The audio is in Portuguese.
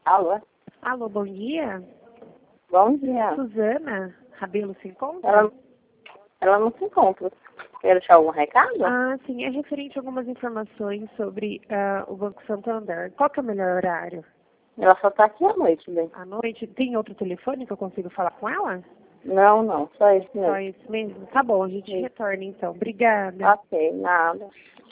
Alô? Alô, bom dia. Bom dia. Suzana Rabelo se encontra? Ela não se encontra. Quer deixar algum recado? Ah, sim, é referente a algumas informações sobre o Banco Santander. Qual que é o melhor horário? Ela só tá aqui à noite, bem. À noite? Tem outro telefone que eu consigo falar com ela? Não, só isso Só mesmo. isso mesmo? Tá bom, a gente Sim. retorna então. Obrigada. Ok, nada.